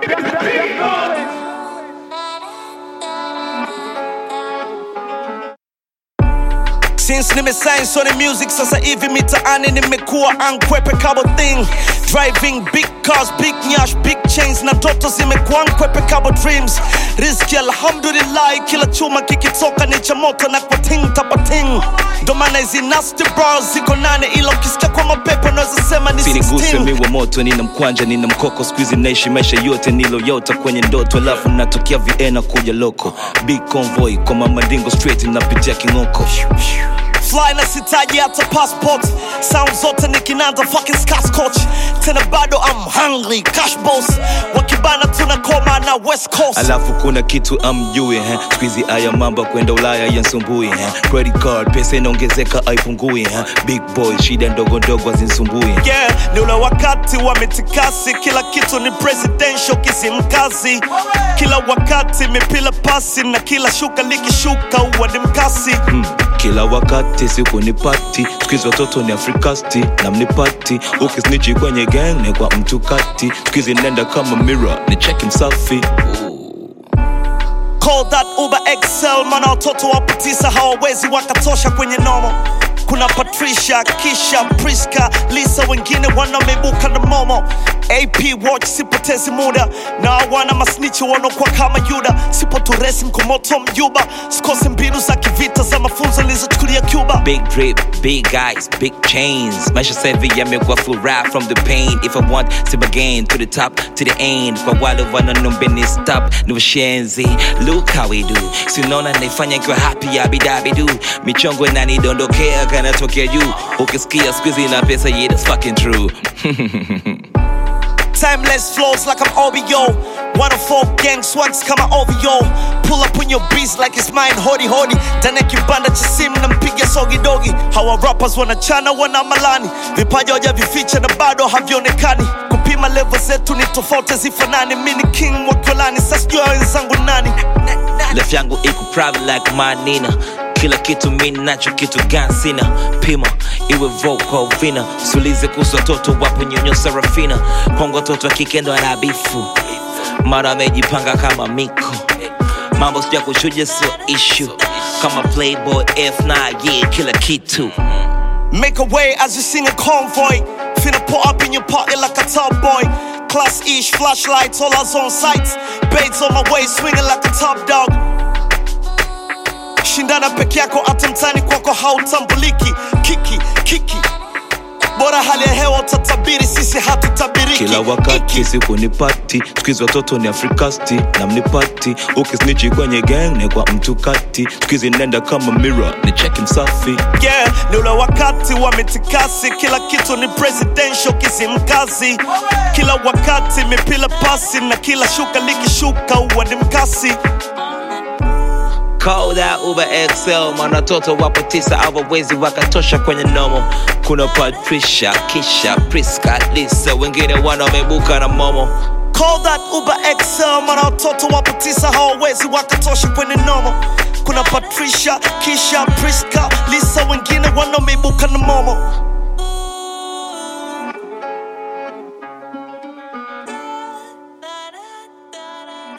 Since nimesign Sony Music sasa hivi mitaani nimekuwa unquepecable thing. Driving big cars, big nyash, big chains na ndoto zimekuwa unquepecable dreams. Riziki alhamdulillah, kila chuma kikitoka ni cha moto na kwa ting tapating. Ndo maana hizi nasty bras ziko nane, ila ukisikia kwa mapepo naweza sema ni 16. Siniguse miwa moto, nina mkwanja, nina mkoko. Squeezy naishi maisha yote niloyota kwenye ndoto. Alafu natokea Vienna kuja loko. Big convoy kwa mamadingo straight napitia Kingoko. Fly na sitaji hata passport. Sound zote ni kinanda fucking scotch. Tena bado I'm hungry, cash boss. Wakibana tunakoma na West Coast. Alafu kuna kitu amjui Squeezy aya mamba kwenda Ulaya yansumbui Credit card pesa inaongezeka haipungui Big boy shida ndogo ndogo hazinsumbui. Yeah, ni ule wakati wa mitikasi. Kila kitu ni presidential kisimkazi. Kila wakati mipila pasi na kila shuka likishuka uwa ni mkasi. Kila wakati siku ni party. Squeezy watoto ni Afrikasti na mnipati. Ukisnichi kwenye gang ni kwa mtu kati. Squeezy nenda kama mirror ni check msafi. Call that Uber XL. Mana watoto wapo 9 hawawezi wakatosha kwenye nomo. Kuna Patricia, Kisha, Priska, Lisa, wengine wanamebuka na Momo. AP watch sipotezi muda. Na wana masnichi wanokuwa kama Yuda. Sipo turesi mkomoto mjuba. Sikose mbinu za kivita za mafunzo nilizochukulia Cuba. Big drip, big guys, big chains. Maisha savi yamekuwa full rap from the pain. If I want to begin to the top, to the end. Kwa wale wanaombeni stop, ni washenzi. Look how we do. Sinona naifanya nikiwa happy abidabidu. Michongo inanidondokea kanatokea juu. Ukisikia Squeezy na pesa, yeah that's fucking true. Timeless flows like I'm OBO. 104 gang swags kama OVO. Pull up on your beats like it's mine, hodi hodi. Tane kibanda cha simu na mpiga sogi dogi. Hawa rappers wanachana wana malani. Vipaji hoja vificha na bado havionekani. Kupima level zetu ni tofauti zifanani. Mini king wa Kolani, sasa jua wenzangu nani. Left yangu iko private like my Nina. Kila kitu mimi nacho kitu gani sina. Pima iwe vocal vina. Sulize kuhusu watoto wapo nyonyo Serafina. Kongo watoto wa kike ndo anabifu. Mara amejipanga kama Miko. Mambo sija kushuja sio issue. Kama Playboy F9 yeah kila kitu. Make a way as you sing a convoy. Finna put up in your party like a top boy. Class-ish, flashlights, all us on sights. Baits on my way, swinging like a top dog. Shindana peke yako ata mtani kwako hautambuliki. Kiki bora hali ya hewa utatabiri, sisi hatutabiriki. Kila wakati siku ni party. Squeezy watoto ni Afrikasti na mnipati. Ukisnichi kwenye gang ni kwa mtu kati. Squeezy nenda kama mirror ni check msafi. Yeah, ni ule wakati wa mitikasi. Kila kitu ni presidential kisimkazi. Kila wakati mipila pasi na kila shuka likishuka uwa ni mkasi. Call that Uber XL. Mana toto wapo 9 hawawezi wakatosha kwenye nomo. Kuna Patricia, Kisha, Priska, Lisa, wengine wanamebuka na Momo. Call that Uber XL. Mana watoto wapo 9 hawawezi wakatosha kwenye nomo. Kuna Patricia, Kisha, Priska, Lisa, wengine wanamebuka na Momo.